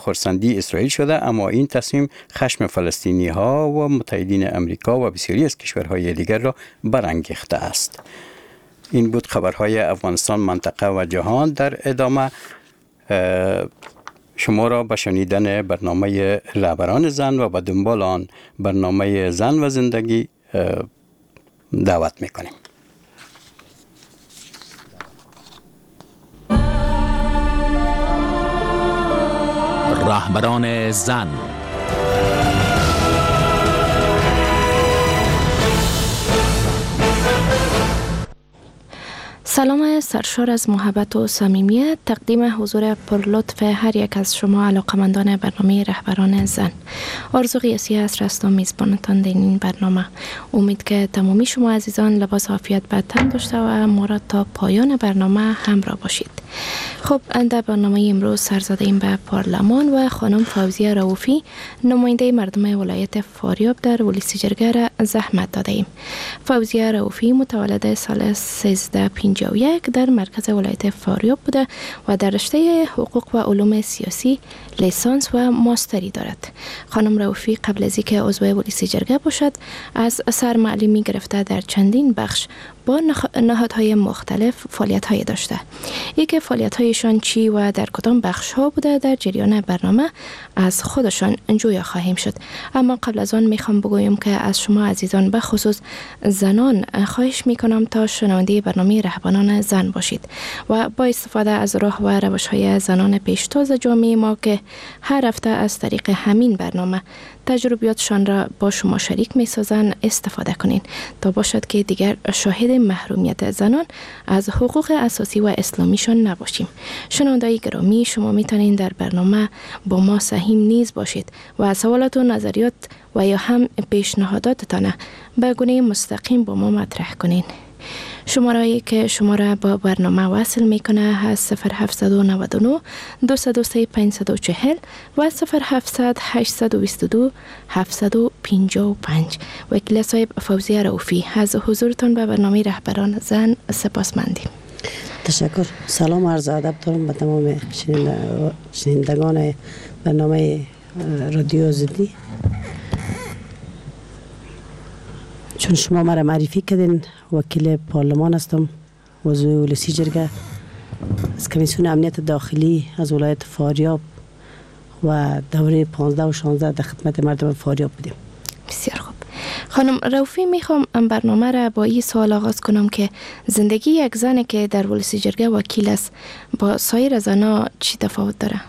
خرسندی اسرائیل شده، اما این تصمیم خشم فلسطینی ها و متحدین امریکا و بسیاری از کشورهای دیگر را برانگیخته است. این بود خبرهای افغانستان، منطقه و جهان. در ادامه شما را به شنیدن برنامه رهبران زن و به دنبال آن برنامه زن و زندگی دعوت میکنیم. رهبران زن. سلام سرشار از محبت و صمیمیت تقدیم حضور پرلطف هر یک از شما علاقمندان برنامه رهبران زن. آرزو قیاسی است رستم میزبانتان در این برنامه. امید که تمامی شما عزیزان لباس عافیت به تن داشته و ما را تا پایان برنامه همراه باشید. خب در برنامه امروز سر زدیم به پارلمان و خانم فوزیه رؤوفی نماینده مردم ولایت فاریاب در ولسی جرگه را زحمت داده ایم. فوزیه رؤوفی متولد سال 1351 در مرکز ولایت فاریاب بوده و در رشته حقوق و علوم سیاسی لیسانس و ماستری دارد. خانم رؤوفی قبل از اینکه عضو ولسی جرگه باشد از سرمعلمی گرفته در چندین بخش با نهادهای مختلف فعالیت‌های داشته. یکی فعالیت‌هایشان چی و در کدام بخش‌ها بوده در جریان برنامه از خودشان جویا خواهیم شد. اما قبل از آن میخوام بگویم که از شما عزیزان به خصوص زنان خواهش میکنم تا شنونده برنامه رهبران زن باشید و با استفاده از راه و روش‌های زنان پیشتاز جامعه ما که هر هفته از طریق همین برنامه تجربیاتشان را با شما شریک می سازند استفاده کنین تا باشد که دیگر شاهد محرومیت زنان از حقوق اساسی و اسلامیشان نباشیم. شنوندگان گرامی، شما می توانید در برنامه با ما سهیم نیز باشید و سوالات و نظریات و یا هم پیشنهاداتتان به گونه مستقیم با ما مطرح کنین. شماره‌ای که شما را با برنامه وصل میکنه هست 0799 203 540 و 0700 822 755. وکیل صاحب فوزیه رؤوفی، از حضورتان به برنامه رهبران زن سپاسمندیم. تشکر. سلام عرض ادب دارم به تمام شنوندگان برنامه رادیو زندی. چون شما مرا معرفی کردین، وکیل پارلمان هستم، عضو ولسی جرگه از کمیسیون امنیت داخلی از ولایت فاریاب و دوره 15 و 16 در خدمت مردم فاریاب بودیم. بسیار خوب. خانم رؤوفی، میخوام برنامه را با این سوال آغاز کنم که زندگی یک زنی که در ولسی جرگه وکیل است با سایر زنها چی تفاوت داره؟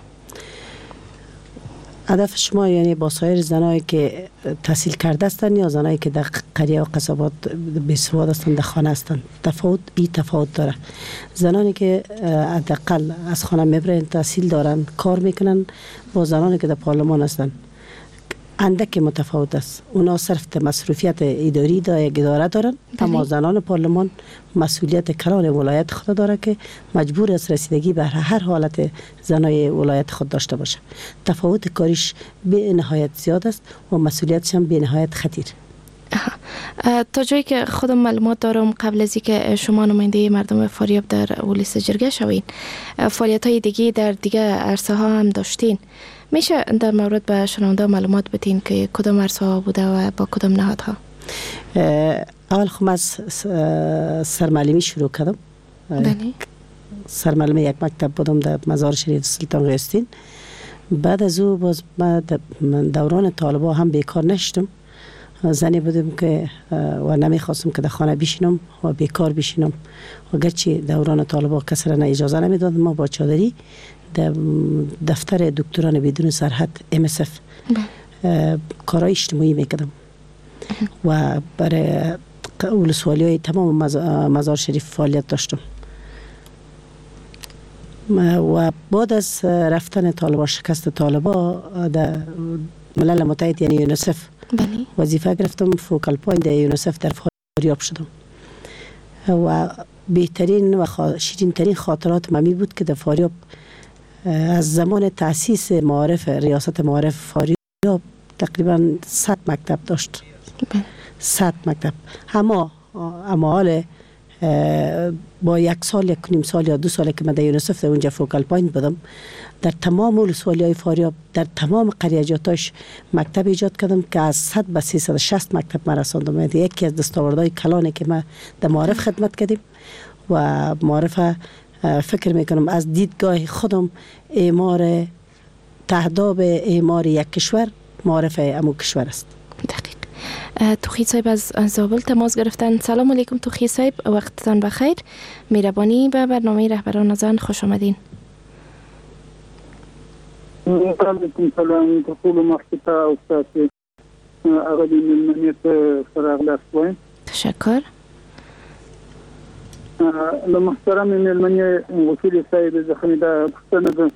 هدف شما یعنی با سایر زنایی که تحصیل کرده هستند یا زنایی که در قریه و قصبات بیسواد هستند در خانه هستند؟ تفاوت داره. زنانی که حداقل از خانه میبرن، تحصیل دارن، کار میکنن، با زنانی که در پارلمان هستند اندک متفاوت است. اونا صرف مصروفیت اداری دا یک اداره دارن، اما زنان پارلمان مسئولیت کلان ولایت خود داره که مجبور است رسیدگی به هر حالت زنای ولایت خود داشته باشه. تفاوت کاریش به نهایت زیاد است و مسئولیتش هم به نهایت خطیر. تا جایی که خودم معلومات دارم، قبل از اینکه شما نماینده مردم فاریاب در ولسی جرگه شوین، فعالیت‌های دیگه در دیگه عرصه ها هم داشتین. میشه در مورد به شنونده معلومات بدین که کدام عرصه ها بوده و با کدام نهادها؟ اول خب از سرمعلمی شروع کردم. سرمعلمی یک مکتب بودم در مزار شریف سلطان غیاث‌الدین. بعد از او باز من دوران طالبا هم بیکار نشدم. زنی بودم که و نمیخواستم که در خانه بشینم و بیکار بشینم و گرچه دوران طالبا کسی را اجازه نمیداد، ما با چادری در دفتر دکتران بدون سرحد MSF کارهای اجتماعی میکردم و برای ولسوالی های تمام مزار شریف فعالیت داشتم. و بعد از رفتن طالبا، شکست طالبا، در ملل متحد یعنی یونیسف وظیفه گرفتم. فوکال پوینت یونیسف در فاریاب شدم و بهترین و شیرین ترین خاطرات ممی بود که در فاریاب از زمان تأسیس معارف ریاست معارف فاریاب تقریبا 100 مکتب داشت. 100 مکتب. اما حال با 1 سال 1.5 سال یا 2 سال که من در یونیسف در اونجا فوکال پوینت بودم، در تمام ولسوالی‌های فاریاب در تمام قریجاتاش مکتب ایجاد کردم که از 100 به 360 مکتب ما رساندم. یکی از دستاوردهای کلانی که ما در معارف خدمت کردیم و معارف فکر میکنم از دیدگاه خودم اعمار تهداب اعمار یک کشور معارف امو کشور است. دقیق. توخی صاحب از زابل تماس گرفتن. سلام علیکم توخی صاحب، وقتتان بخیر. مهربانی به برنامه رهبران زن خوش آمدین. علیکم سلام. تقول مخططه استاذ اغلی ملمنیت فراغ لاسوین. تشکر. لمحترم ملمنی وکیل صاحب زخمی دا پښتنه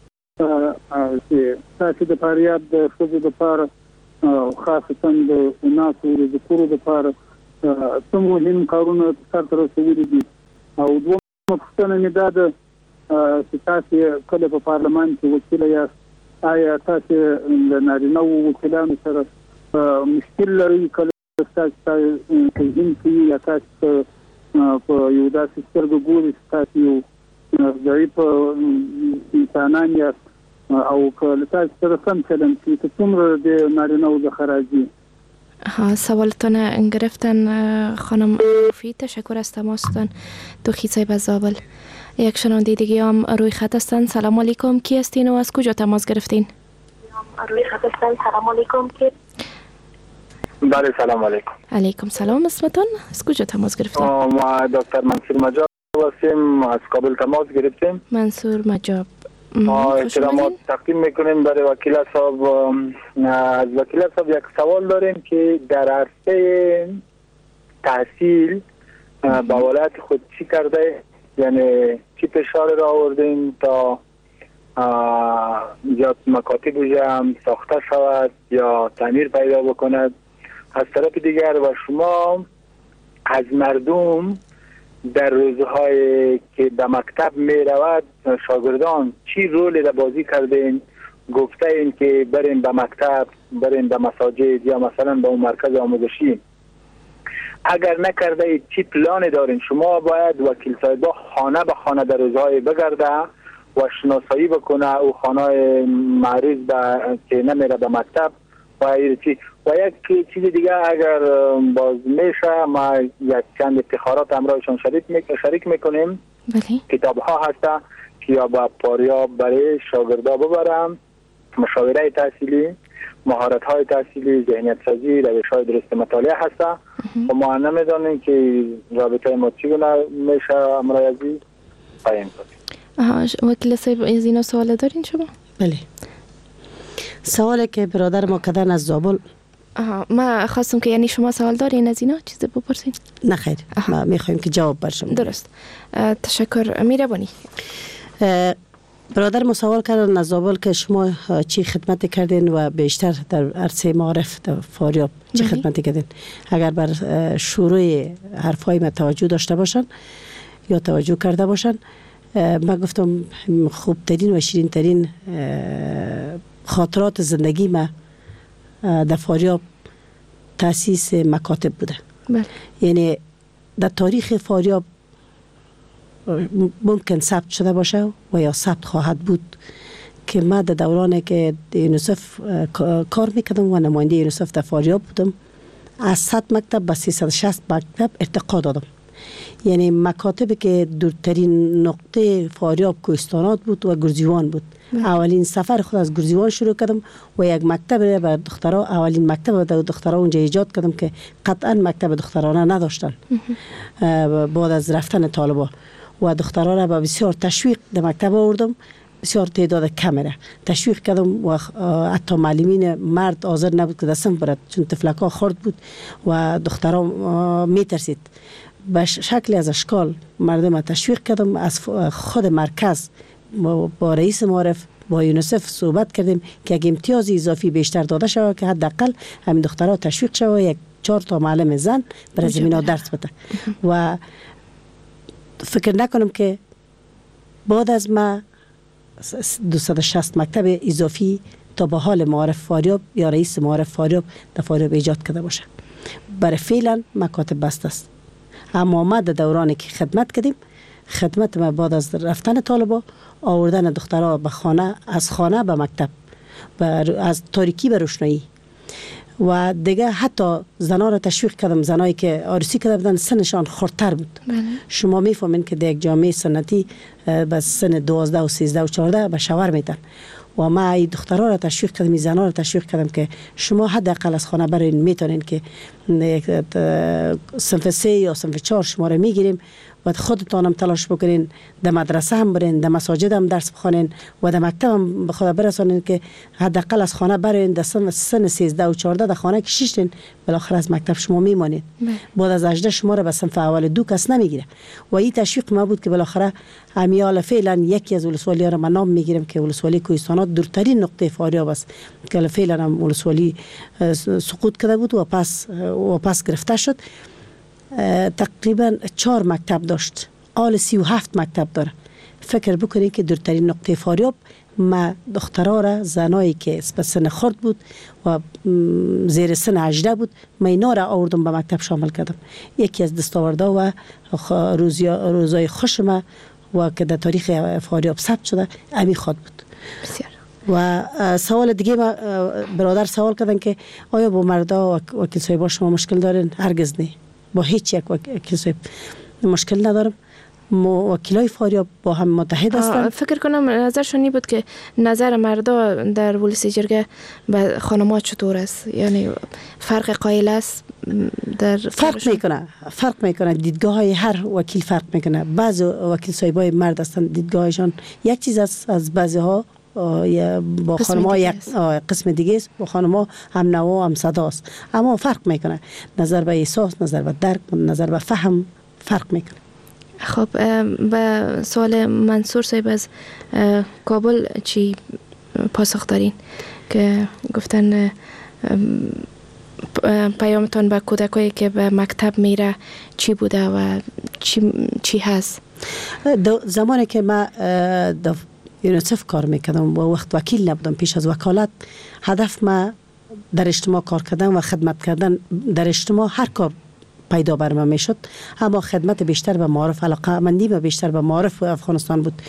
چې تاسو د فاریاب د خزو د پاره خاصه د ناسو د ذکر د پاره څومره مهم کارونه سره رسولي دي او دوه پښتنه نه ده چې تاسو کله په پارلمان کې وکیل یاست، آیا تاسو د نارینه وکیلانو سره مشکل لري کله تاسو کې یا تاسو په یو داسې سترګو ګوري تاسو یو ضعیف انسانان یاست او کله تاسو سره سم چلند چې څومره د نارینه د خراجی؟ سوالتان گرفتن خانم فی. تشکر از تماستان. توخی صاحب از زابل. یک شنونده دیگه هم روی خط هستن. سلام علیکم، کی هستین و از کجا تماس گرفتین؟ روی خط هستن. سلام علیکم. بله سلام علیکم. علیکم سلام. اسمتون از کجا تماس گرفتین؟ ما دکتر منصور مجاب هستیم، از کابل تماس گرفتیم. منصور مجاب. احترامات تقدیم میکنیم برای وکیل صاحب. از وکیل صاحب یک سوال داریم که در عرصه تحصیل با ولایت خود چی کرده، یعنی چی فشار را آوردیم تا یا مکاتب هم ساخته شود یا تعمیر پیدا بکند. از طرف دیگر و شما از مردم در روزهای که به مکتب می رود شاگردان چی رول را بازی کردین؟ گفته این که برین به مکتب، برین به مساجد یا مثلا به اون مرکز آموزشی. اگر نکرده چی پلان دارین؟ شما باید وکیل صاحبا خانه به خانه در روزهای بگرده و شناسایی بکنه او خانه معرض به که نمیره به مکتب و یک چیز دیگه اگر باز میشه ما یک چند افتخارات همراهشان شریک میکنیم. بله. کتاب ها هسته که یا با پاریاب برای شاگردا ببرم، مشاوره تحصیلی، مهارت های تحصیلی، ذهنیت سازی، روش های درست مطالعه هسته و ما نمیدانیم که رابطه ما چگونه میشه امرای عزیز قایم کنیم. وکیل صاحب از اینا سوال دارین شما؟ بله. سوالی که برادر ما کردن از زابل، ما خواستم که یعنی شما سوال دارین از اینا چیز بپرسین؟ نه خیر، ما میخوایم که جواب برشم. درست. تشکر. میربانی. برادر ما سوال کردن از زابل که شما چی خدمت کردین و بیشتر در عرصه معارف در فاریاب چی خدمت کردین؟ اگر بر شروع حرفای ما توجه داشته باشن یا توجه کرده باشن، من گفتم خوبترین و شیرینترین خاطرات زندگی ما در فاریاب تاسیس مکاتب بوده. بله. یعنی در تاریخ فاریاب ممکن ثبت شده باشه و یا ثبت خواهد بود که ما در دورانی که یونیسف کار میکردم و نماینده یونیسف در فاریاب بودم، از 100 مکتب به 360 مکتب ارتقا دادم. یعنی مکاتبی که دورترین نقطه فاریاب کوهستانات بود و گرزیوان بود. اولین سفر خود از گرزیوان شروع کردم و یک مکتب برای دخترها، اولین مکتب برای دخترها اونجا ایجاد کردم که قطعا مکتب دخترانه نداشتن بعد از رفتن طالبا و دخترانه با بسیار تشویق در مکتب آوردم. بسیار تعداد کمره تشویق کردم و حتی معلمین مرد حاضر نبود که دستم برد چون تفلکا خرد بود و دخترها میترسید. به شکل از اشکال مردم تشویق کردم. از خود مرکز با رئیس معارف با یونیسف صحبت کردیم که یک امتیاز اضافی بیشتر داده شود که حداقل همین دخترها تشویق شود یک 4 تا معلم زن برای زمینا درس بده. و فکر نکنم که بعد از ما 260 مکتب اضافی تا به حال معارف فاریاب یا رئیس معارف فاریاب در فاریاب ایجاد کرده باشه. برای فعلا مکاتب بسته است. اما ما در دورانی که خدمت کردیم، خدمت ما بعد از رفتن طالبا آوردن دخترها به خانه، از خانه به مکتب، از تاریکی به روشنایی. و دیگه حتی زنان را تشویق کردم، زنایی که عروسی کرده بودن سنشان خردتر بود. شما میفهمین که در یک جامعه سنتی به سن 12 و 13 و 14 به شوهر میدن. و ما این دخترها را تشویق کردم، این زنان را تشویق کردم که شما حداقل از خانه برین، میتونین که صنف 3 یا صنف 4 شما را میگیریم و خودتان هم تلاش بکنین، در مدرسه هم برین، در مساجد هم درس بخونین و در مکتب هم به خود برسانین که حداقل از خانه برین. در سن 13 و 14 در خانه کشیشتین، بالاخره از مکتب شما میمانید. بعد از 18 شما را به صنف اول 2 کس نمیگیره. و این تشویق ما بود که بالاخره امیال فعلا یکی از ولسوالی ها را من نام میگیرم که ولسوالی کوهستان دورترین نقطه فاریاب است که فعلا هم ولسوالی سقوط کرده بود و پس گرفته شد. تقریبا 4 مکتب داشت، آل 37 مکتب داره. فکر بکنید که دورترین نقطه فاریاب ما دخترها را، زنایی که به سن خرد بود و زیر سن 18 بود، ما اینا را آوردم به مکتب شامل کردم. یکی از دستاوردها و روزای خوش ما و که در تاریخ فاریاب ثبت شده امی خود بود. بسیار. و سوال دیگه ما برادر سوال کردن که آیا با مردا و وکیل صاحبا شما مشکل دارین؟ هرگز نه، با هیچ یک وکیل صاحب مشکل ندارم. وکیلای فاریاب با هم متحد هستند. فکر کنم نظرشون این بود که نظر مردا در ولسی جرگه به خانم‌ها چطور است، یعنی فرق قائل است در فرق میکنه دیدگاه های هر وکیل فرق میکنه. بعض وکیل صاحبای مرد هستند دیدگاهشان یک چیز است، از بعضی ها با خانم‌ها یک قسم دیگه است، با خانم‌ها هم نوا هم صدا است. اما فرق میکنه، نظر به احساس، نظر به درک، نظر به فهم فرق میکنه. خب به سوال منصور صاحب از کابل چی پاسخ دارین که گفتن پیامتان به کودکایی که به مکتب میره چی بوده و چی هست؟ زمانی که ما یونیسف کار میکردم و وقت وکیل نبودم، پیش از وکالت هدف ما در اجتماع کار کردن و خدمت کردن در اجتماع هر کار پیدا بر من میشد، اما خدمت بیشتر به معارف، علاقه مندی به بیشتر به معارف افغانستان بود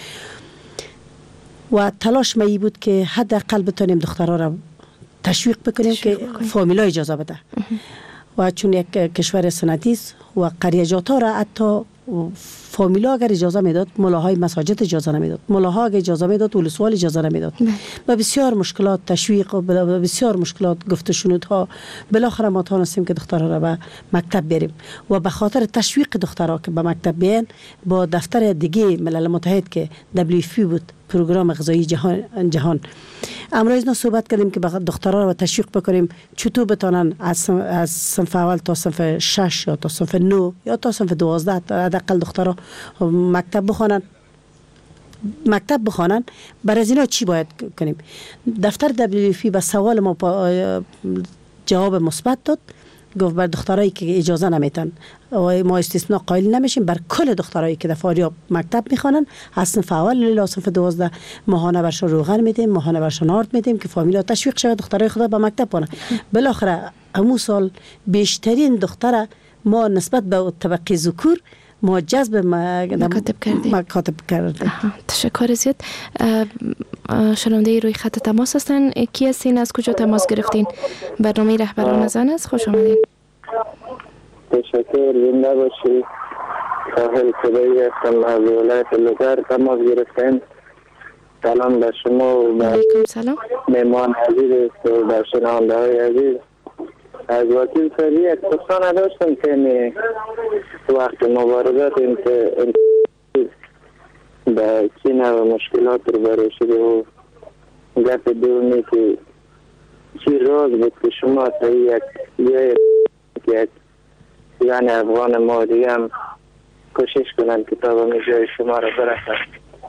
و تلاش می بود که حداقل بتونیم دخترها را تشویق بکنیم که فامیلا اجازه بده. و چون یک کشور سنتی است و قریجات ها را حتی فامیلا اگر اجازه میداد، ملاهای مساجد اجازه نمیداد، ملاها اگر اجازه میداد ولسوال اجازه نمیداد. و بسیار مشکلات تشویق و بسیار مشکلات گفت شنودها، بالاخره ما تونستیم که دخترها را به مکتب بریم و به خاطر تشویق دخترها که به مکتب بیان با دفتر دیگه ملل متحد که WFP بود، پروگرام غذایی جهان امروز نه صحبت کردیم که دخترها رو تشویق بکنیم چطور بتونن از صنف اول تا صنف 6 یا تا صنف 9 یا تا صنف 12 حداقل دخترها مکتب بخوانن. برای از اینا چی باید کنیم؟ دفتر WFP به سوال ما جواب مثبت داد، گفت بر دخترایی که اجازه نمیتن و ما استثناء قائل نمیشیم، بر کل دخترایی که در فاریاب مکتب میخوانن از صنف اول الی صنف 12 ماهانه برشون روغن میدیم، ماهانه برشون آرد میدیم که فامیلا تشویق شود دخترای خود به مکتب کنن. بالاخره همون سال بیشترین دختره ما نسبت به طبقه ذکور ما جذب مکاتب کردیم. تشکر زیاد. شنونده روی خط تماس هستن. کی هستین؟ از کجا تماس گرفتین؟ برنامه رهبران زن است. خوش آمدین. تشکر. زنده باشی. ساحل صدایی هستم از ولایت لوگر تماس گرفتین. سلام به شما و به مهمان عزیز و به شنونده های عزیز. از وکیل صاحبی یک پرسان داشتم که وقت مبارزات به چی نوع مشکلات رو برای شده و گفت دونی که چی راز بود که شما تا یک یعنی افغان ما دیگه هم کوشش کنن کتاب همی جای شما رو برسن.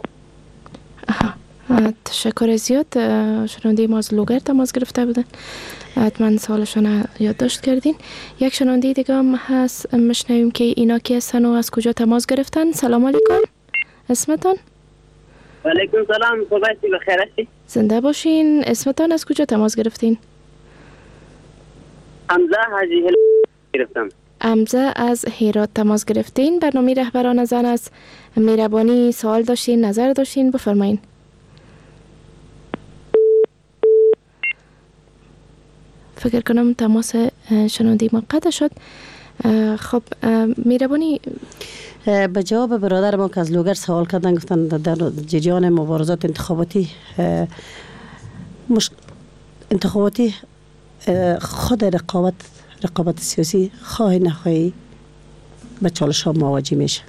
تشکر زیاد. شنونده ما از لوگر تماس گرفته بودن، حتما سوالشون یادداشت کردین. یک شنونده دیگه هم هست، میشنویم که اینا کی هستن و از کجا تماس گرفتن. سلام علیکم، اسمتان؟ و علیکم سلام، صبحتی بخیر هستی؟ زنده باشین. اسمتان از کجا تماس گرفتین؟ حمزه حاجی هل گرفتم. امزه از هرات تماس گرفتین. برنامه رهبران زن است. مهربانی سوال داشتین، نظر داشتین، بفرمایین. فکر کنم تماس شنوندی ما قطع شد. خب مهربانی به جواب برادر ما که از لوگر سوال کردن، گفتن در جریان مبارزات انتخاباتی خود رقابت سیاسی خواهی نخواهی به چالش ها مواجه میشه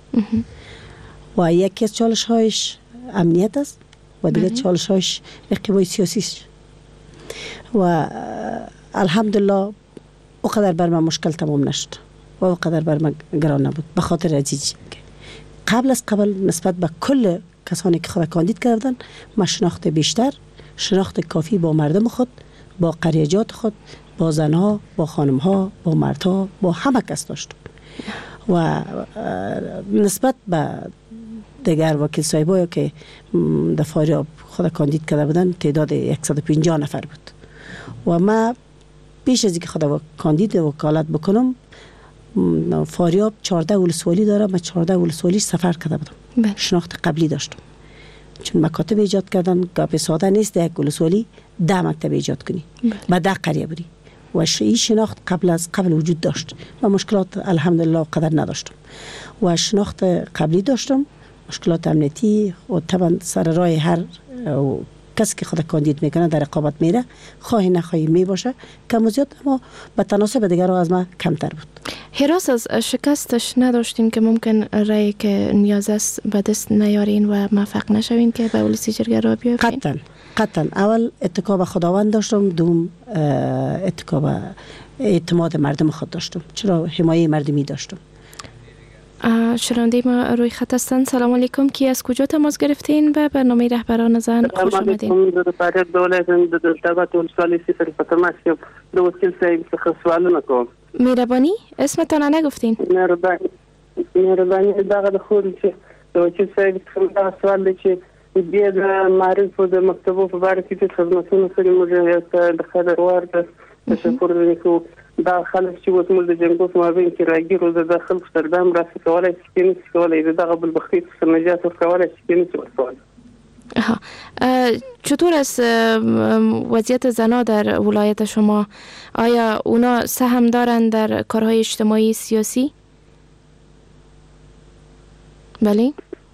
و یکی از چالش هایش امنیت است و دیگه چالش هایش اقتبای سیاسی است و الحمدلله اقدر بر من مشکل تمام نشد و اقدر بر من گران نبود به خاطر عزیزی قبل نسبت به کل کسانی که خود کاندید کردن من شناخت بیشتر، شناخت کافی با مردم خود، با قریجات خود، با زنها، با خانمها، با مردها، با همه کس داشتم و نسبت به دیگر وکیل صاحبایی که در فاریاب خود کاندید کرده بودن تعداد 150 نفر بود و ما پیش از اینکه خود کاندید وکالت بکنم فاریاب 14 ولسوالی داره. من 14 ولسوالی سفر کرده بودم. شناخت قبلی داشتم چون مکاتب ایجاد کردن گپ ساده نیست. یک ولسوالی 10 مکتب ایجاد کنی و 10 قریه بری و این شناخت قبل وجود داشت و مشکلات الحمدلله قدر نداشتم و شناخت قبلی داشتم. مشکلات امنیتی و طبعا سر راه هر کسی که خود کاندید میکنه در رقابت میره خواهی نخواهی می باشه کم و زیاد، اما به تناسب دیگر از ما کمتر بود. هراس از شکستش نداشتین که ممکن رأی که نیاز است به دست نیارین و موفق نشوین که به ولسی جرگه را بیافتین؟ قطعا اول اتکا به خداوند داشتم، دوم اتکا به اعتماد مردم خود داشتم، چرا حمایه مردمی داشتم. شنونده ما روی خط هستند. سلام علیکم، کی از کجا تماس گرفتین؟ به برنامه رهبران زن خوش آمدین. سلام علیکم، در فریاد دولت در تبت ولسوالی صفر فتماس که دو وکیل صاحب څخه سوالونه کوم. مهربانی اسمتان نگفتین؟ مهربانی دغه د خو چې د وکیل صاحب څخه سوال دی چې د معرفت د مکتبو په اړه کې خدماتونه سره موږ د خبر ورته تشکر وکړو. دا خلک چې اوس موږ د جنګو په مابین کې راګیرو د داخل سردام را څکولای چې نه څکولای دغه بل بختی څخه نجات ورکولای چې نه څکولای. چطور است وضعیت زنان در ولایت شما؟ آیا اونا سهم دارند در کارهای اجتماعی سیاسی؟ بله؟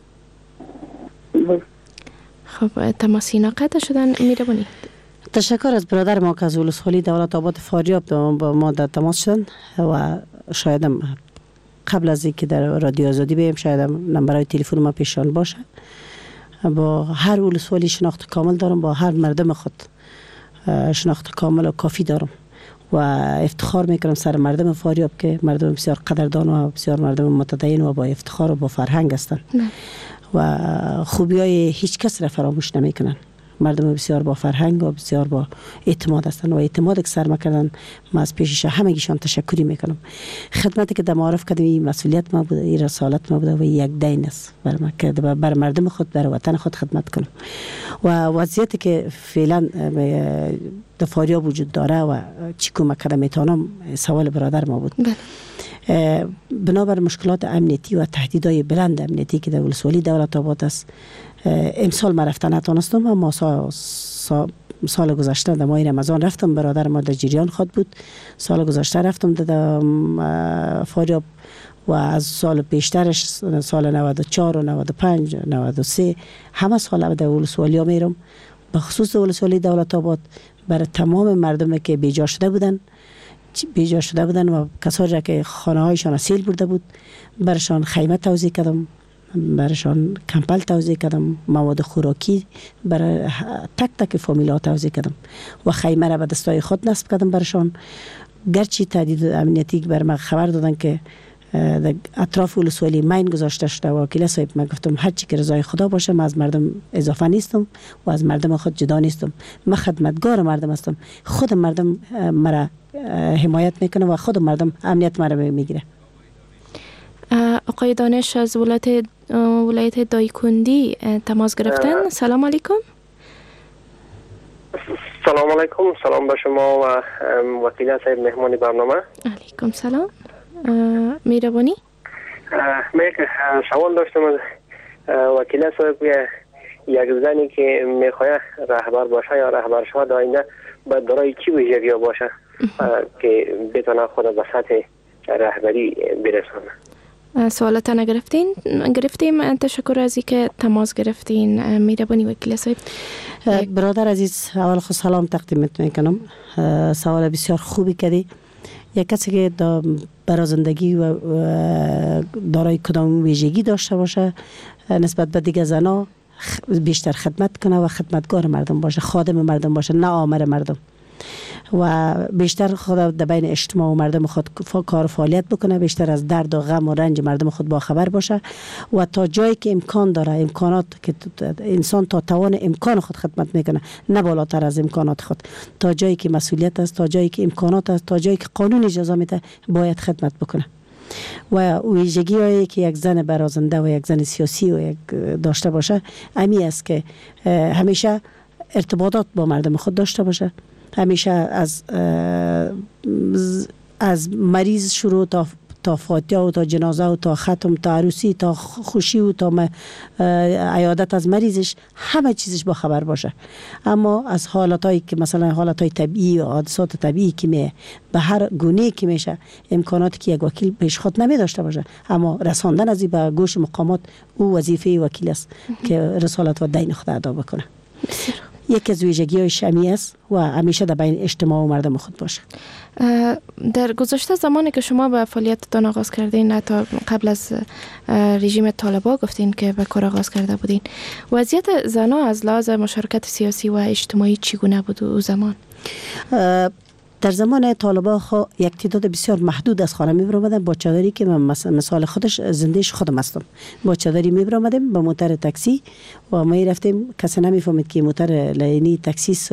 خب تماسی ناقطع شدن. میربونید تشکر از برادر ما که از ولسوالی دولت آباد فاریاب با ما در تماس شدن و شایدم قبل از اینکه در رادیو آزادی بیم شایدم نمبرهای تلفن ما پیشان باشه. با هر ولسوالی شناخت کامل دارم، با هر مردم خود شناخت کامل و کافی دارم و افتخار میکنم سر مردم فاریاب که مردم بسیار قدردان و بسیار مردم متدین و با افتخار و با فرهنگ هستند و خوبی های هیچ کس را فراموش نمیکنن. مردم بسیار با فرهنگ و بسیار با اعتماد هستند و اعتماد که سر میکنن ما از پیشش همگیشان تشکری میکنم. خدمتی که در معارف کردم این مسئولیت ما بوده، این رسالت ما بوده و یک دین است بر ما که بر مردم خود، بر وطن خود خدمت کنم. و وضعیتی که فعلا در فاریاب وجود داره و چی کمک کردم میتونم سوال برادر ما بود. بنابر مشکلات امنیتی و تهدیدهای بلند امنیتی که در ولسوالی دولت آباد است، امسال ما رفتن نتونستم، اما سال گذشته در ماه رمضان رفتم. برادر ما در جریان خود بود. سال گذشته رفتم در فاریاب و از سال پیشترش سال 94 و 95 93 همه سال در ولسوالی ها میرم، به خصوص ولسوالی دولت آباد برای تمام مردم که بیجا شده بودن و کسایی را که خانه هایشان سیل برده بود برشان خیمه توزیع کردم، برشان کمپل توزیع کردم، مواد خوراکی برای تک تک فامیل ها توزیع کردم و خیمه را به دستای خود نصب کردم برشان. گرچه تهدید امنیتی بر ما خبر دادن که اطراف ولسوالی مین گذاشته شده و وکیل صاحب من گفتم هر چی که رضای خدا باشه، من از مردم اضافه نیستم و از مردم خود جدا نیستم. من خدمتگار مردم هستم. خود مردم مرا حمایت میکنه و خود مردم امنیت مرا میگیره. آقای دانش از ولایت دایکندی تماس گرفتن. سلام علیکم. سلام علیکم، سلام به شما و وکیل صاحب مهمان برنامه. علیکم سلام. میربانی؟ من یک سوال داشتم از وکیل صاحب. یک زنی که میخواد رهبر باشه یا رهبر شود آینده باید دارای چی ویژگی باشه که بتونه خود به سطح رهبری برسونه؟ سوالات گرفتیم. تشکر از اینکه تماس گرفتین میربانی وکیل صاحب. برادر عزیز، اول خود سلام تقدیم میکنم. سوال بسیار خوبی کردی. یک کسی که برای زندگی و دارای کدام ویژگی داشته باشه نسبت به دیگه زنا بیشتر خدمت کنه و خدمتگار مردم باشه، خادم مردم باشه، نه آمر مردم، و بیشتر خود در بین اجتماع و مردم خود کار و فعالیت بکنه، بیشتر از درد و غم و رنج مردم خود با خبر باشه و تا جایی که امکان داره، امکانات که انسان تا توان امکان خود خدمت میکنه، نه بالاتر از امکانات خود، تا جایی که مسئولیت است، تا جایی که امکانات است، تا جایی که قانون اجازه میده باید خدمت بکنه. و ویژگی هایی که یک زن برازنده و یک زن سیاسی و یک داشته باشه امی است که همیشه ارتباطات با مردم خود داشته باشه، همیشه از مریض شروع تا فاتحه و تا جنازه و تا ختم تا عروسی تا خوشی و تا عیادت از مریضش همه چیزش با خبر باشه. اما از حالاتایی که مثلا حالاتای طبیعی و حادثات طبیعی که به هر گونه که میشه امکاناتی که یک وکیل پیش خود نمی داشته باشه، اما رساندن از این به گوش مقامات او وظیفه وکیل است که رسالت و دین خود ادا بکنه. یک از ویژگی‌های شمی است و همیشه در بین اجتماع و مردم خود باشه. در گذشته زمانی که شما به فعالیتتان آغاز کردین، تا قبل از رژیم طالبان گفتین که به کار آغاز کرده بودین، وضعیت زنان از لحاظ مشارکت سیاسی و اجتماعی چگونه بود او زمان؟ در زمان طالبان یک تعداد بسیار محدود از خانه میبرامدن با چادری که من مثال خودش زندهش خودم هستم، با چادری میبرامدیم با موتر تاکسی و ما رفتیم، کسی نمیفهمید که موتر لینی تاکسی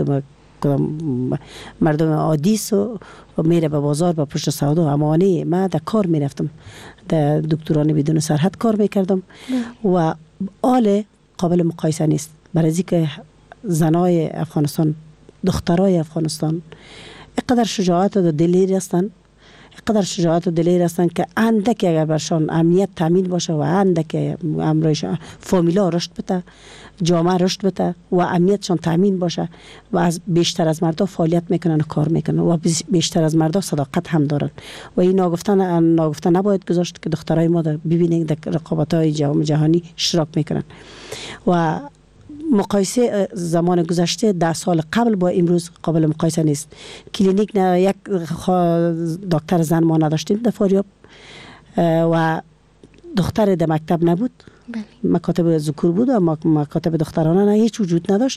مردم عادی و میره به بازار با پشت سودا. امانه ما در کار میرفتم، در دکتران بدون سرحد کار میکردم و آل قابل مقایسه نیست. برای اینکه زنای افغانستان، دخترای افغانستان اینقدر شجاعت و دلیر هستند، اینقدر شجاعت و دلیر هستند که اندک اگر برشان امنیت تامین باشه و اندک امرایش فامیلا رشد بده، جامعه رشد بده و امنیتشان تامین باشه و از بیشتر از مردا فعالیت میکنن و کار میکنن و بیشتر از مردا صداقت هم دارن و این ناگفته نباید گذاشت که دخترای ما ببینید در رقابت‌های جهانی اشتراک میکنن. و مقایسه زمان گذشته 10 سال قبل با امروز قابل مقایسه نیست. کلینیک یک دکتر زن ما نداشتیم در فاریاب و دختر در مکتب نبود، مکاتب ذکور بود و مکاتب دخترانه هیچ وجود نداشت.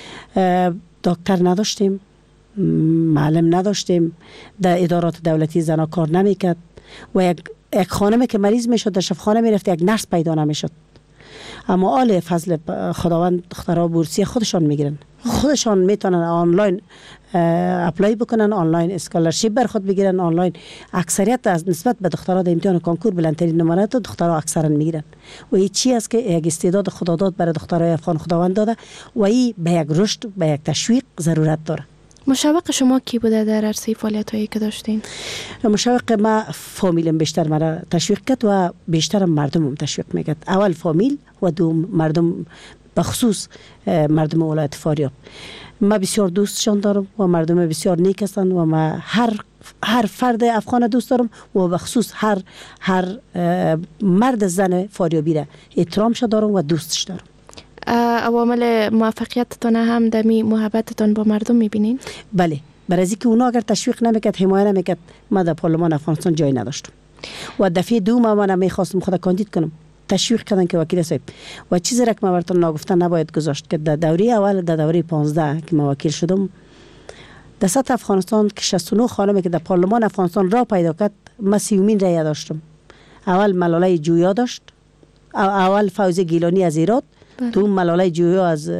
دکتر نداشتیم، معلم نداشتیم، در ادارات دولتی زنا کار نمیکرد و یک خانمی که مریض میشد در شفاخانه میرفت یک نرس پیدا نمیشد. اما آل فضل خداوند دخترها بورسیه خودشان میگیرن، خودشان میتونن آنلاین اپلای بکنن، آنلاین اسکالرشیپ بر خود بگیرن، آنلاین. اکثریت از نسبت به دخترها در امتحان کنکور بلندترین نمره دخترها اکثرا میگیرن و این چی است که یک استعداد خدا داد برای دخترای افغان خداوند داده و این به یک رشد، به یک تشویق ضرورت داره. مشوق شما کی بوده در عرصه فعالیت‌هایی که داشتین؟ مشوق ما فامیلم بیشتر مرا تشویق کرد و بیشتر مردمم تشویق میکرد. اول فامیل و دوم مردم، بخصوص مردم ولایت فاریاب. ما بسیار دوستشان دارم و مردم بسیار نیک هستند و ما هر فرد افغان دوست دارم و بخصوص هر مرد زن فاریابی را احترامش دارم و دوستش دارم. عوامل موفقیتتان هم دمی محبتتان با مردم میبینین؟ بله، برای اینکه اونا اگر تشویق نمیکرد، حمایت نمیکرد، ما در پارلمان افغانستان جای نداشتم و دفعه دوم من میخواستم خود کاندید کنم، تشویق کردن که وکیل صاحب و چیزی را که ما براتون نگفتن نباید گذاشت که در دوره اول، در دوره 15 که ما وکیل شدم در سطح افغانستان که 69 خانمی که در پارلمان افغانستان را پیدا کرد، ما 30مین رای داشتم. اول ملاله جویا داشت، اول فوزی گیلانی از ایراد، تو ملاله جویا از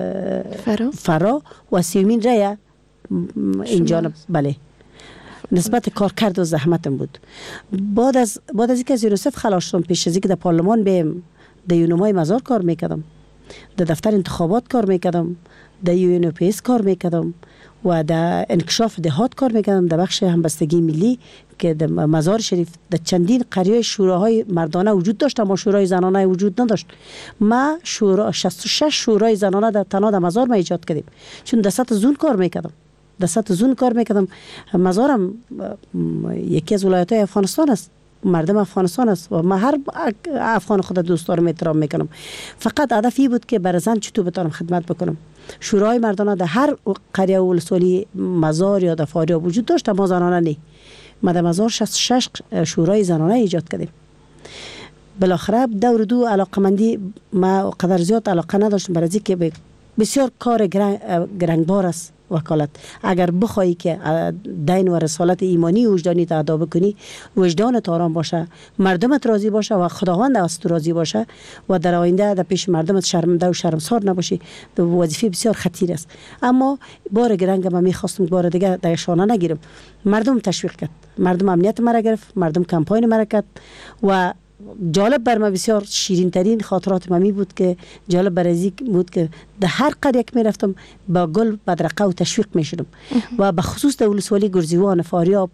فرا و 30مین رای اینجا. بله، نسبت کار کرد و زحمتم بود. بعد از اینکه از یونیسف خلاص شدم، پیش از اینکه در پارلمان بیم، در یونمای مزار کار میکردم، در دفتر انتخابات کار میکردم، در UNOPS کار میکردم و در انکشاف دهات کار میکردم، در بخش همبستگی ملی که در مزار شریف در چندین قریه شوراهای مردانه وجود داشت اما شورای زنانه وجود نداشت. ما 66 شورای زنانه در تنها در مزار ما ایجاد کردیم، چون در سطح زون کار میکردم. مزارم یکی از ولایت‌های افغانستان است، مردم افغانستان است و من هر افغان خود دوست دارم، احترام میکنم. فقط هدفی بود که برای زن چطور بتونم خدمت بکنم. شورای مردانه در هر قریه و ولسوالی مزار یا در فاریاب وجود داشت اما زنانه نه. ما در مزار 66 شورای زنانه ایجاد کردیم. بالاخره دور دو علاقمندی ما قدر زیاد علاقه نداشتم، برای اینکه بسیار کار گرانبار است وکالت. اگر بخوایی که دین و رسالت ایمانی وجدانی ادا بکنی، وجدانت آرام باشه، مردمت راضی باشه و خداوند از تو راضی باشه و در آینده در پیش مردمت شرمنده و شرمسار نباشی، وظیفه بسیار خطیر است. اما بار گرنگ ما میخواستم بار دیگه در شانه نگیرم. مردم تشویق کرد، مردم امنیت مرا گرفت، مردم کمپاین مرا کرد و جالب بر ما بسیار شیرین ترین خاطرات ما بود که جالب برای بود که در هر قریه که می رفتم با گل بدرقه و تشویق می شدم و به خصوص در ولسوالی گرزیوان فاریاب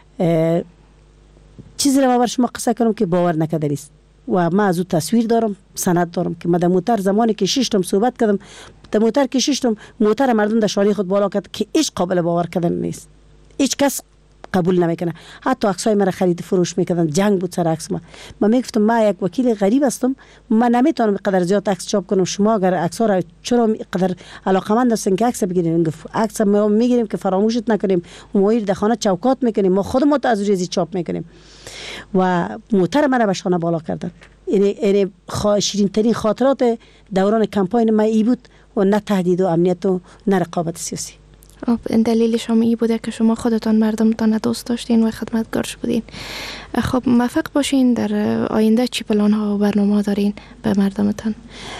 چیزی را بر شما قصه کنم که باور نکرده است و ما از او تصویر دارم، سند دارم که ما در موتر زمانی که ششتم صحبت کردم، در موتر که ششتم موتر مردم در شانه خود بالا کرد که هیچ قابل باور کردن نیست، هیچ کس قبول نمیکنه. حتی عکسای مرا خرید فروش میکردن، جنگ بود سر عکس ما میگفتم ما یک وکیل غریب هستم، من نمیتونم قدر زیاد عکس چاپ کنم، شما اگر عکس‌ها را چرا قدر علاقمند هستین که عکس بگیرین؟ عکس ما میگیریم که فراموشت نکنیم، مویر در خانه چوکات میکنیم، ما خودمون از ریزی چاپ میکنیم و موتر مرا به شانه بالا کردن. این شیرین ترین خاطرات دوران کمپاین ما ای بود و نه تهدید و امنیت و نه رقابت سیاسی. دلیل شما ای بوده که شما خودتان مردمتان دوست داشتین و خدمتگارش بودین. خب موفق باشین. در آینده چی پلان ها و برنامه دارین به مردمتان؟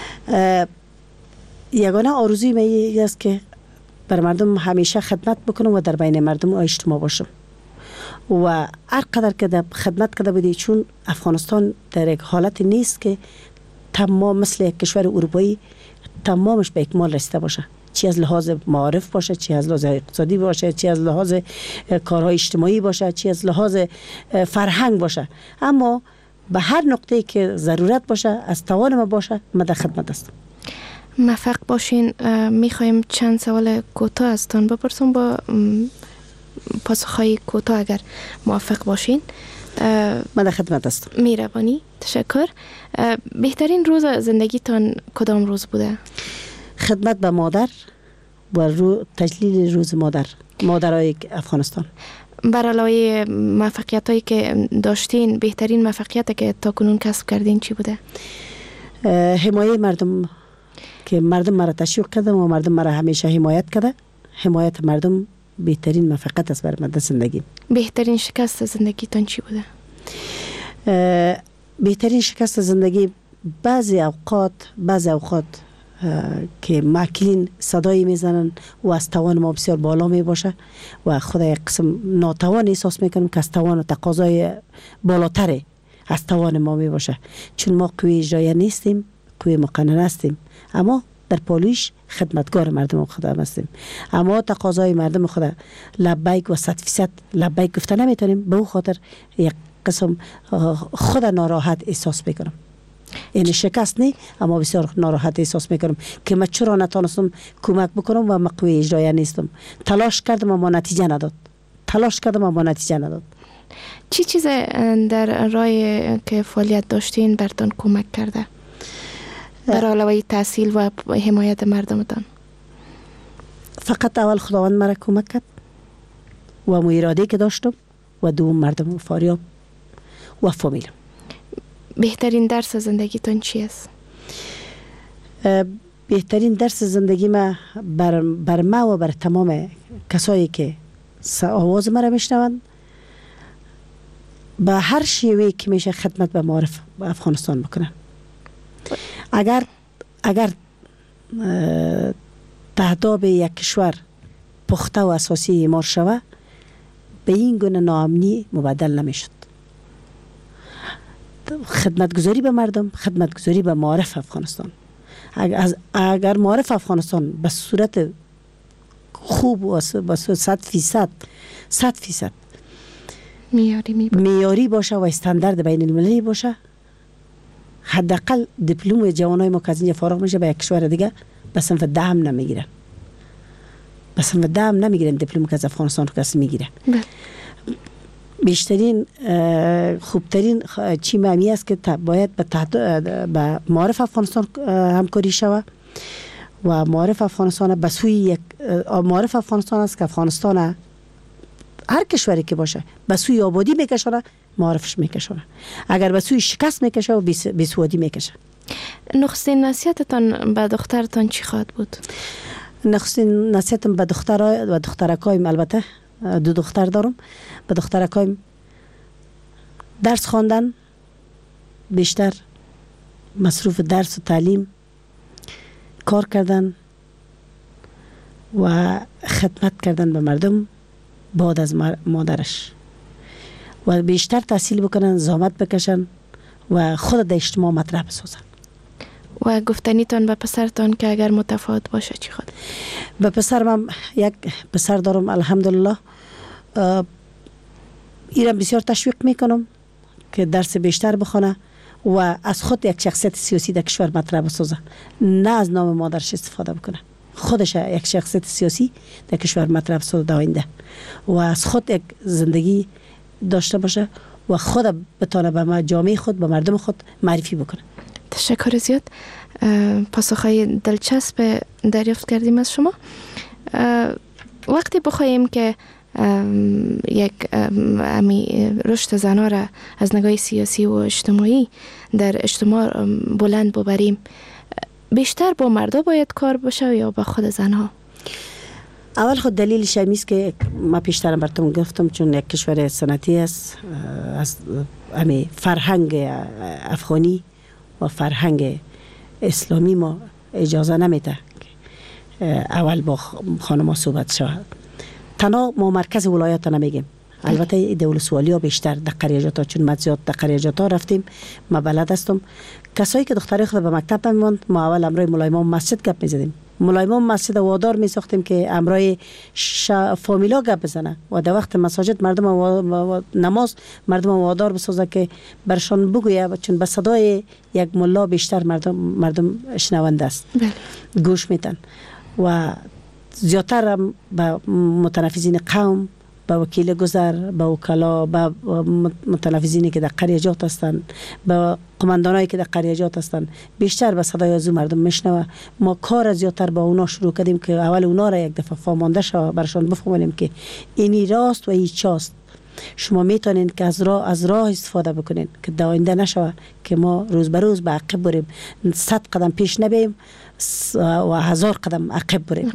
یگانه آرزوی من این است که بر مردم همیشه خدمت بکنم و در بین مردم و اجتماع باشم و هر قدر که خدمت کرده بودی، چون افغانستان در یک حالت نیست که تمام مثل یک کشور اروپایی تمامش به اکمال رسیده باشه، چی از لحاظ معارف باشه، چی از لحاظ اقتصادی باشه، چی از لحاظ کارهای اجتماعی باشه، چی از لحاظ فرهنگ باشه. اما به هر نقطه‌ای که ضرورت باشه از توان ما باشه ما در خدمت هستم. موفق باشین. میخوایم چند سوال کوتاه ازتان بپرسم با پاسخهای کوتاه اگر موفق باشین. من در خدمت هستم. مهربانی، تشکر. بهترین روز زندگیتان کدام روز بوده؟ خدمت به مادر و تجلیل روز مادرای افغانستان. بر علاوه موفقیت هایی که داشتین، بهترین موفقیت که تا کنون کسب کردین چی بوده؟ حمایت مردم، که مردم مرا تشویق کردم و مردم مرا همیشه حمایت کرده. حمایت مردم بهترین موفقیت است برای من در زندگی. بهترین شکست زندگیتان چی بوده؟ بهترین شکست زندگی بعضی اوقات که ماکلین صدایی میزنن و از توان ما بسیار بالا می باشه و خود یک قسم ناتوان احساس میکنم که از توان و تقاضای بالاتر از توان ما می باشه، چون ما قوی اجرایی نیستیم، قوی مقننه هستیم، اما در پالویش خدمتگار مردم خدا هستیم. اما تقاضای مردم خدا لبیک و 100% لبیک گفته نمیتونیم، به او خاطر یک قسم خود ناراحت احساس میکنم. این شکست نی، اما بسیار ناراحت احساس میکنم که من چرا نتونستم کمک بکنم و قوی اجرایی نیستم. تلاش کردم اما نتیجه نداد. چی چیز در راه که فعالیت داشتین برتون کمک کرده؟ در علاوه تحصیل و حمایت مردمتان. فقط اول خداوند مرا کمک کرد و مو اراده که داشتم و دوم مردم فاریاب و فامیلم. بهترین درس زندگیتون چی است؟ بهترین درس زندگی ما بر ما و بر تمام کسایی که آواز مرا میشنوند به هر شیوهی که میشه خدمت به معارف به افغانستان بکنن. اگر تهداب یک کشور پخته و اساسی اعمار شود، به این گونه ناامنی مبدل نمیشد. خدمتگزاری به مردم، خدمتگزاری به معارف افغانستان. اگر معارف افغانستان به صورت خوب و 100% میاری باشه و استاندارد بین المللی باشه. حداقل دیپلم جوانای ما که از اینجا فارغ میشه به یک کشور دیگه به صنف 10 هم نمیگیرن. به صنف 10 هم نمیگیرن دیپلم که از افغانستان کسی میگیره. بیشترین خوبترین چی معنی است که باید به معارف افغانستان همکاری شوه و معارف افغانستان به سوی یک معارف افغانستان است که افغانستان هر کشوری که باشه به سوی آبادی میکشونه، معارفش میکشونه. اگر به سوی شکست میکشه و بیسوادی میکشه. نخستین نصیحتتان به دخترتان چی خواهد بود؟ نخستین نصیحتم به دخترای و دخترکایم، البته 2 دختر دارم، به دخترکایم درس خواندن، بیشتر مصروف درس و تعلیم، کار کردن و خدمت کردن به مردم بعد از مادرش و بیشتر تحصیل بکنن، زحمت بکشن و خود در اجتماع مطرح بسازن. و گفتنیتان به پسرتان که اگر متفاوت باشه چی خود؟ به پسرم یک پسر دارم الحمدلله، ایرا بسیار تشویق میکنم که درس بیشتر بخونه و از خود یک شخصیت سیاسی در کشور مطرح بسازه، نه از نام مادرش استفاده بکنه. خودش یک شخصیت سیاسی در کشور مطرح بسازه در آینده و از خود یک زندگی داشته باشه و خود بتونه به جامعه خود، به مردم خود معرفی بکنه. تشکر زیاد. پاسخهای دلچسب دریافت کردیم از شما. وقتی بخوایم که یک رشد زنها را از نگاه سیاسی و اجتماعی در اجتماع بلند ببریم، بیشتر با مردا باید کار بشه یا با خود زنها؟ اول خود دلیلش همیست که ما پیشترم براتون گفتم، چون یک کشور سنتی است، از فرهنگ افغانی و فرهنگ اسلامی ما اجازه نمیده اول با خانم صحبت شود. تنها ما مرکز ولایت نمیگیم، البته دولسوالی ها بیشتر در قریجات ها، چون ما زیاد در قریجات ها رفتیم، ما بلد هستم. کسایی که دختری خود به مکتب نمیموند، ما اول امرای ملایمان مسجد گپ میزدیم، ملایمان مسجد وادار میساختیم که امرای فامیلا گپ بزنه و در وقت مساجد مردم نماز مردم وادار بسازه که برشان بگویه، چون به صدای یک ملا بیشتر مردم شنونده است، گوش میتن. و زیادتر هم به متنفذین قوم، به وکیل گذر، به وکلا، به متنفذینی که در قریجات هستند، به قماندانایی که در قریجات هستند، بیشتر به صدای از مردم میشنوه. ما کار زیادتر با اونا شروع کردیم که اول اونا را یک دفعه فهمانده شو، برشان بفهمونیم که اینی راست و این چاست. شما میتونین که از راه استفاده بکنین که در آینده نشوه که ما روز به روز به عقب بریم، 100 قدم پیش نبیم و 1000 قدم عقب بریم.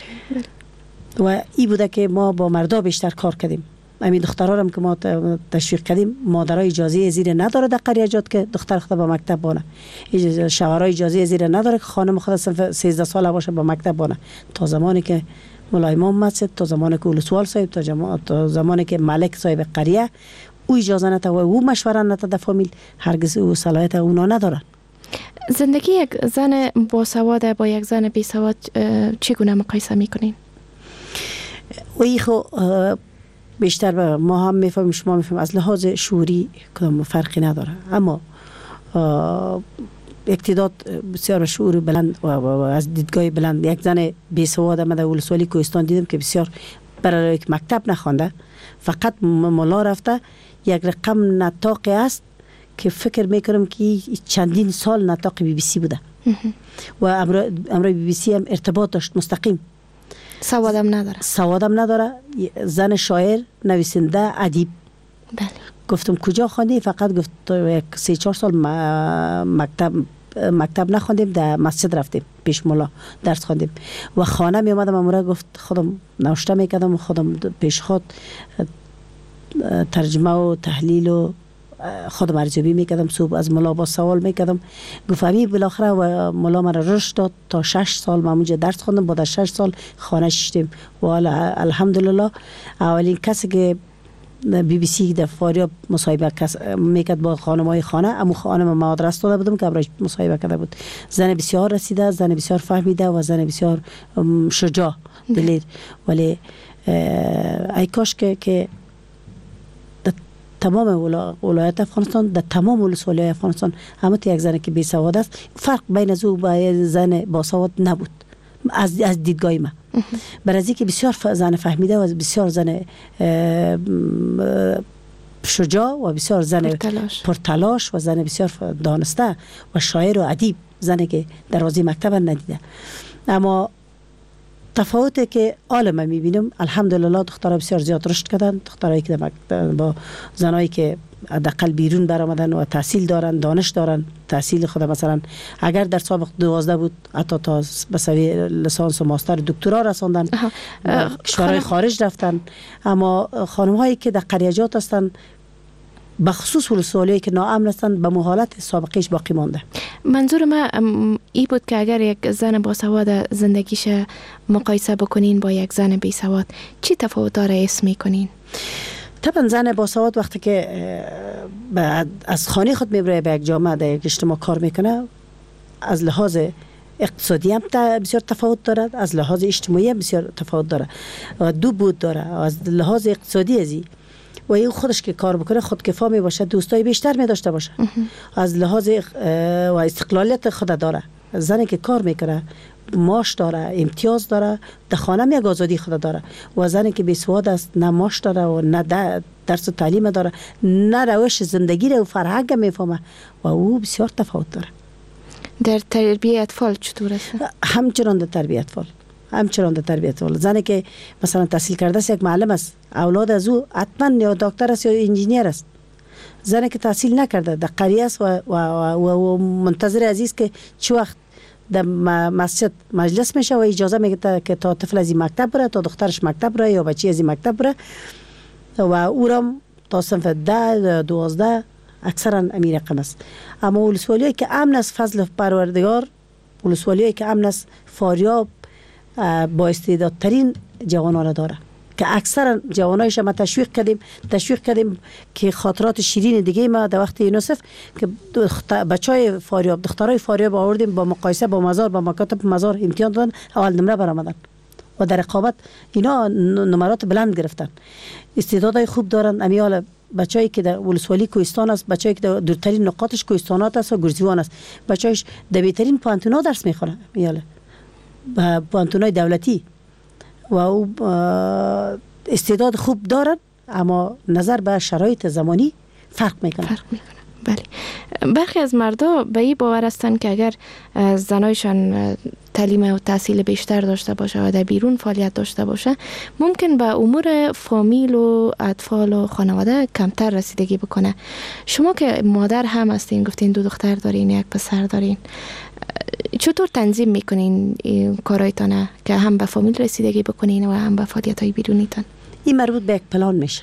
و این بوده که ما با مردا بیشتر کار کردیم. همین دخترها هم که ما تشویق کردیم، مادرای اجازه زیر نداره در قریجات که دختر خود به مکتب بونه، شوهرای اجازه زیر نداره که خانم خود 13 ساله باشه به مکتب بونه. تا زمانی که ملایمان مسجد، تا زمانی که ولسوال صاحب، تا زمانی که ملک صاحب قریه او اجازه نده و او مشوره نده در فامیل، هرگز او صلاحیت اونا ندارن. زندگی یک زن باسواد با یک زن بیسواد چگونه مقایسه میکنین؟ وی خو بیشتر ما هم میفهمیم، شما میفهمیم، از لحاظ شعوری کدام فرقی نداره، اما اقتدار بسیار شعور بلند و از دیدگاه بلند. یک زن بیسواد من در ولسوالی کوهستان دیدم که بسیار برای یک مکتب نخوانده، فقط ملا رفته، یک رقم نطاقی است که فکر میکنم که چندین سال نطاق BBC بوده و امروی BBC هم ارتباط داشت مستقیم. سوادم نداره. زن شاعر، نویسنده، ادیب. بله. گفتم کجا خواندی؟ فقط گفت 3-4 سال مکتب نخواندیم، در مسجد رفتیم پیش ملا درس خواندیم و خانه می اومدم امروز گفت خودم نوشته میکردم، خودم پیش خود ترجمه و تحلیل و خودم ارزیابی میکردم، صبح از ملا با سوال میکردم. گفتم بالاخره و ملا مرا رشد داد تا 6 سال من اونجا درس خوندم، بعد از 6 سال خانه شدیم و الحمدلله اولین کسی که بی بی سی در فاریاب مصاحبه میکرد با خانمای خانه. امو خانم ما آدرس داده بودم که برایش مصاحبه کرده بود. زن بسیار رسیده، زن بسیار فهمیده و زن بسیار شجاع دلیر. ولی ای کاش که تمام ولایت افغانستان، در تمام ولسوالی افغانستان همه یک زن که بی سواد است، فرق بین از او و زن با سواد نبود از دیدگاه من. برای اینکه بسیار زن فهمیده و بسیار زن شجاع و بسیار زن پرتلاش و زن بسیار دانسته و شاعر و ادیب، زنی که دروازه مکتب ندیده. اما تفاوتی که عالم میبینم الحمدلله دخترها بسیار زیاد رشد کردن، دخترایی که با زنایی که حداقل بیرون برآمدن و تحصیل دارن، دانش دارن، تحصیل خود مثلا اگر در سابق 12 بود حتی تا به سوی لیسانس و ماستر دکترا رساندن، کشورهای خارج رفتن. اما خانم هایی که در قریجات هستن به خصوص ولسوالی که ناامن هستند به حالت سابقش باقی مانده. منظور من ای بود که اگر یک زن با سواد زندگیش مقایسه بکنین با یک زن بی سواد، چی تفاوت داره حس میکنین؟ طبعا زن با سواد وقتی که از خانه خود میبره به یک جامعه در یک اجتماع کار میکنه، از لحاظ اقتصادی هم بسیار تفاوت دارد، از لحاظ اجتماعی هم بسیار تفاوت داره و دو بود داره. از لحاظ اقتصادی ازی و این خودش که کار بکنه خودکفا می باشه، دوستای بیشتر می داشته باشه. از لحاظ و استقلالیت خود داره. زنی که کار میکنه معاش داره، امتیاز داره، در خانه یک آزادی خود داره. و زنی که بیسواد است نه معاش داره و نه درس و تعلیم داره، نه روش زندگی رو و فرهنگ میفهمه و او بسیار تفاوت داره. در تربیت اطفال چطور است؟ همچنان در تربیت اطفال. زنی که مثلا تحصیل کرده است، یک معلم است، اولاد از او حتما یا دکتر است یا انجینیر است. زنی که تحصیل نکرده در قریه است و منتظر عزیز که چه وقت در مسجد مجلس میشه و اجازه میگه که تا طفل از این مکتب بره، تا دخترش مکتب بره یا بچی از این مکتب بره و او را تا صنف 10 12 اکثرا امیر رقم است. اما ولسوالی که امن است فضل پروردگار، ولسوالی که امن است فاریاب با استعدادترین جوانان داره که اکثرا جوانایش ما تشویق کردیم که خاطرات شیرین دیگه ما در وقت یونسف که بچهای فاریاب، دخترای فاریاب آوردیم با مقایسه با مزار، با مکاتب مزار امتحان دادن، اول نمره برآمدن و در رقابت اینا نمرات بلند گرفتن. استعدادای خوب دارن. امیال بچه‌ای که در ولسوالی کوهستان است، بچه‌ای که در دورترین نقاطش کوهستانات است و گرزیوان است، بچه‌اش در بهترین پانتونا درس میخونه، امیال با پانتونای دولتی و او استعداد خوب دارن، اما نظر به شرایط زمانی فرق میکنه. بله. برخی از مردا به این باور هستند که اگر زنایشان تعلیم و تحصیل بیشتر داشته باشه و در بیرون فعالیت داشته باشه، ممکن به امور فامیل و اطفال و خانواده کمتر رسیدگی بکنه. شما که مادر هم هستین، گفتین 2 دختر دارین، 1 پسر دارین، چطور تنظیم میکنین کارایتانه که هم به فامیل رسیدگی بکنین و هم به فعالیت‌های بیرونیتان؟ این مربوط به یک پلان میشه.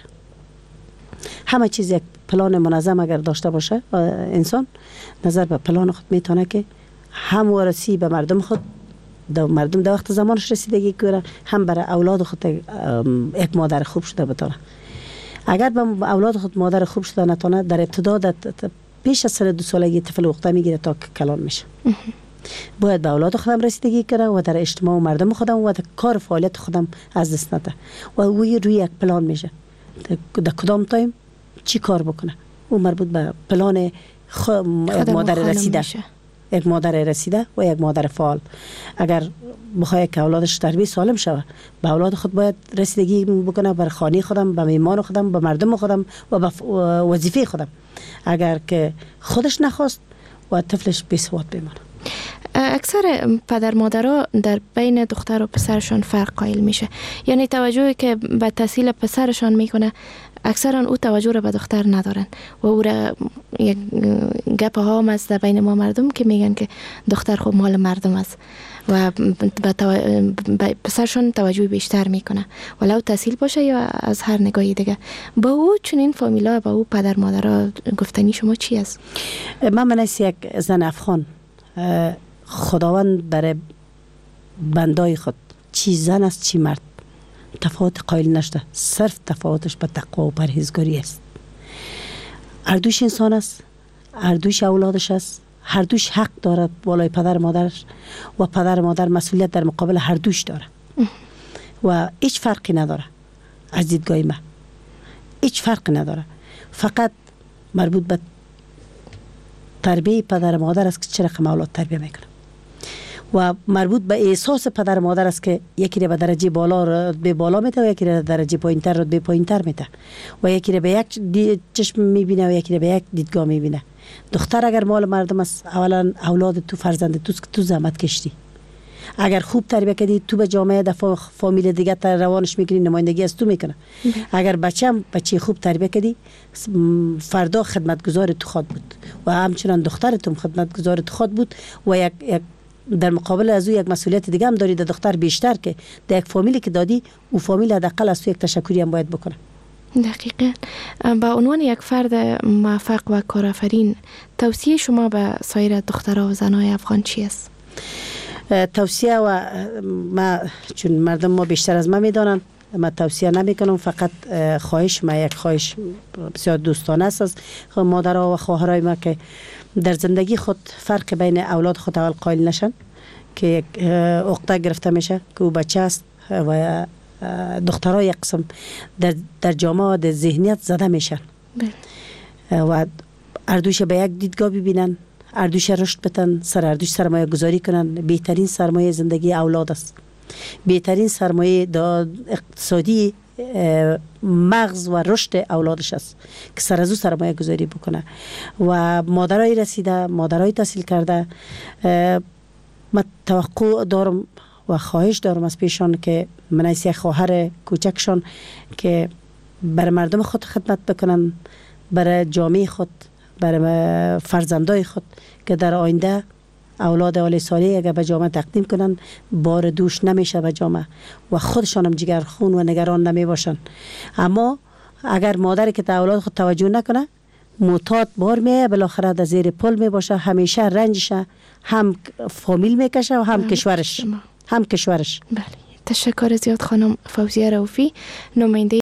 همه چیز یک پلان منظم اگر داشته باشه انسان، نظر به پلان خود میتونه که هم وارسی به مردم خود، مردم در وقت زمانش رسیدگی کنه، هم برای اولاد خود یک مادر خوب شده بتونه. اگر به اولاد خود مادر خوب شده نتونه، در ابتدا پیش از سن 2 سالگی طفل وقته میگیره تا کلان میشه. باید به اولاد خودم رسیدگی کنه و در اجتماع و مردم خودم و در کار فعالیت خودم از دست نده و روی یک پلان میشه در کدام تایم چی کار بکنه. او مربوط به پلان یک مادر رسیده، یک مادر رسیده و یک مادر فعال. اگر بخواد که اولادش تربیت سالم شود، به اولاد خود باید رسیدگی بکنه، بر خانه خودم، به میمان خودم، به مردم خودم و به وظیفه خودم. اگر که خودش نخواست و طفلش بی‌سواد بمانه. اکثر پدر مادرها در بین دختر و پسرشان فرق قائل میشه، یعنی توجهی که به تحصیل پسرشان میکنه اکثرا او توجه را به دختر ندارن و او را یک گپ ها هم است در بین ما مردم که میگن که دختر خب مال مردم است و به پسرشان توجه بیشتر میکنه ولو تحصیل باشه یا از هر نگاهی دیگه. با او چنین فامیلا، با او پدر مادرها گفتنی شما چی است؟ من است یک زن افغان، خداوند برای بندای خود چی زن است چی مرد تفاوت قائل نشده، صرف تفاوتش به تقوا و پرهیزگاری است. هر دوش انسان است، هر دوش اولادش است، هر دوش حق دارد بالای پدر مادرش و پدر مادر مسئولیت در مقابل هر دوش داره و هیچ فرقی نداره. از دیدگاه من هیچ فرقی نداره، فقط مربوط به تربیه پدر مادر است که چه رقم اولاد تربیه میکنه و مربوط به احساس پدر مادر است که یکی را به درجه بالا به بالا میده و یکی را درجه پایینتر رو به پایینتر میده و یکی را به یک چشم میبینه و یکی را به یک دیدگاه میبینه. دختر اگر مال مردم است، اولا اولاد تو فرزند توست که تو زحمت کشتی. اگر خوب تربیت کردی تو به جامعه دفعه فامیل دیگه تر روانش میکنی، نمایندگی از تو میکنه. اگر بچه خوب تربیت کردی فردا خدمتگزار تو خود بود و همچنان دخترتون خدمتگزار تو خود بود و یک در مقابل از او یک مسئولیت دیگه هم داری، در دختر بیشتر که در یک فامیلی که دادی او فامیل حداقل از تو یک تشکری هم باید بکنه. دقیقاً. با عنوان یک فرد موفق و کارآفرین، توصیه شما به سایر دخترها و زنای افغان چی است؟ توصیه و ما چون مردم ما بیشتر از ما میدانن، ما توصیه نمی کنم، فقط خواهش، ما یک خواهش بسیار دوستانه است از مادرها و خواهرای ما که در زندگی خود فرق بین اولاد خود اول قائل نشن که یک عقده گرفته میشه که او بچه است و دخترها یک قسم در جامعه در ذهنیت زده میشن و اردوش به یک دیدگاه ببینن، اردوش رشد بتن، سر اردوش سرمایه گذاری کنن. بهترین سرمایه زندگی اولاد است، بهترین سرمایه اقتصادی مغز و رشد اولادش است که سر از او سرمایه گذاری بکنه. و مادرای رسیده، مادرای تحصیل کرده، من توقع دارم و خواهش دارم از پیشان که من از یک خواهر کوچکشان که بر مردم خود خدمت بکنن، بر جامعه خود، بر فرزندای خود که در آینده اولاد عالی صالح اگر به جامعه تقدیم کنن بار دوش نمیشه به جامعه و خودشان هم جگرخون و نگران نمی باشن. اما اگر مادری که اولاد خود توجه نکنه معتاد بار میه، بالاخره در زیر پل می باشه، همیشه رنجش هم فامیل میکشه و هم کشورش. بله. تشکر زیاد خانم فوزیه رؤوفی، نماینده